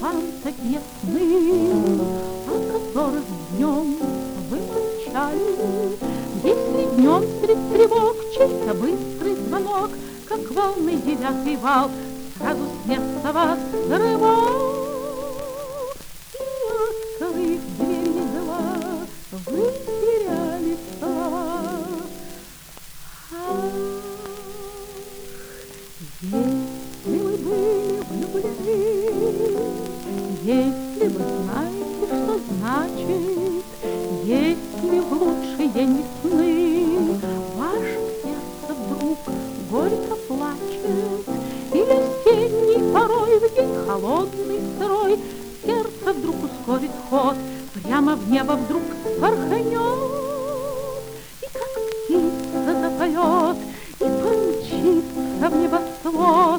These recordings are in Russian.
вам такие сны, о которых днем вы молчали? Если днем средь тревог чей-то быстрый звонок, как волны девятый вал, сразу с места вас срывал, и открыв дверь едва, вы теряли слова. Ах, если вы были влюблены, если вы знаете, что значит, если в лучшие не сны ваше сердце вдруг горько плачет, и весенний порой в день холодный, сырой сердце вдруг ускорит ход, прямо в небо вдруг порхнет, и как птица запоет, и помчится в небосвод.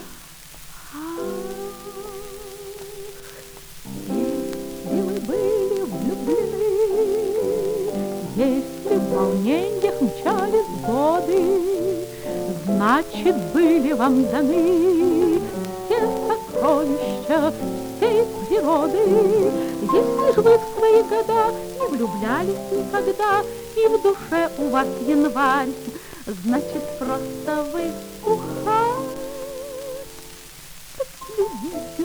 Если вы были влюблены, если в волнениях мчались годы, значит, были вам даны все сокровища всей природы. Если ж вы в свои года не влюблялись никогда, и в душе у вас январь, значит, просто вы ухарь. Так следите